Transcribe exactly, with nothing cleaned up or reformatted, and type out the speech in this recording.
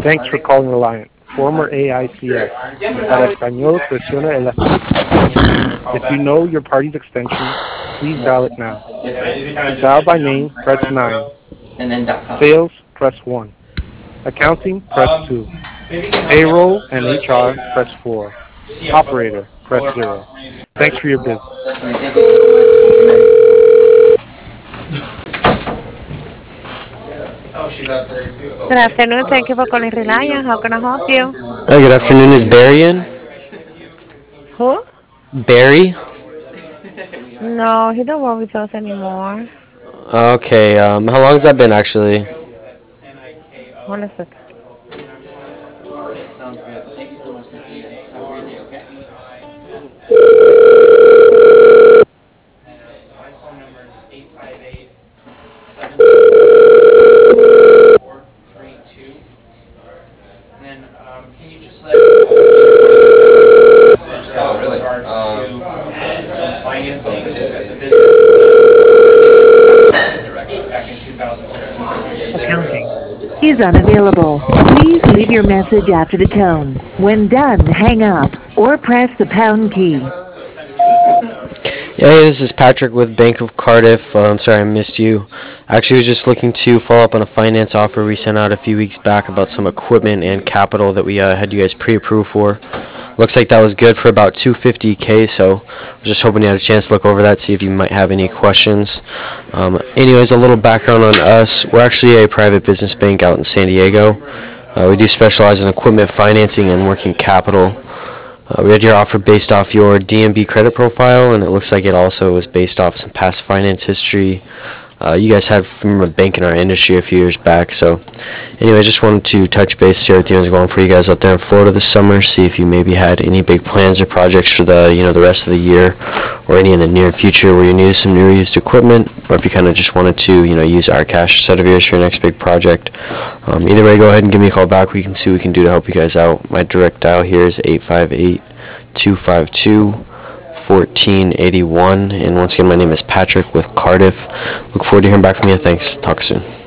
Thanks for calling Reliant, former A I C S. Para español, presiona el asterisco. If you know your party's extension, please dial it now. To dial by name, press nine. And then dot com. Sales, press one. Accounting, press two. Payroll and H R, press four. Operator, press zero. Thanks for your business. Definitely. Thank you so much. Oh, she got there too. Good Okay. afternoon. Thank you for calling Reliance. How can I help you? Hi, good afternoon. Is Barry in? Who? Barry? No, he don't work with us anymore. Okay, um, how long has that been actually? Hold a second. Sounds good. Thank you so much, Mister Ian. Have a great day, okay? Oh, really? Um, Accounting. Is unavailable. Please leave your message after the tone. When done, hang up or press the pound key. Yeah, hey, this is Patrick with Bank of Cardiff. Uh, I'm sorry I missed you. Actually, I was just looking to follow up on a finance offer we sent out a few weeks back about some equipment and capital that we uh, had you guys pre-approved for. Looks like that was good for about two hundred fifty K, so I was just hoping you had a chance to look over that, see if you might have any questions. Um, anyways, a little background on us. We're actually a private business bank out in San Diego. Uh, we do specialize in equipment financing and working capital. Uh, we had your offer based off your D M B credit profile, and it looks like it also was based off some past finance history uh, you guys had from a bank in our industry a few years back. So anyway, I just wanted to touch base, see how everything's going for you guys out there in Florida this summer, see if you maybe had any big plans or projects for the you know the rest of the year, or any in the near future where you needed some new used equipment, or if you kind of just wanted to you know use our cash set of yours for your next big project. Um, either way, go ahead and give me a call back. We can see what we can do to help you guys out. My direct dial here is eight five eight, two five two, one four eight one, and once again, my name is Patrick with Cardiff. Look forward to hearing back from you. Thanks. Talk soon.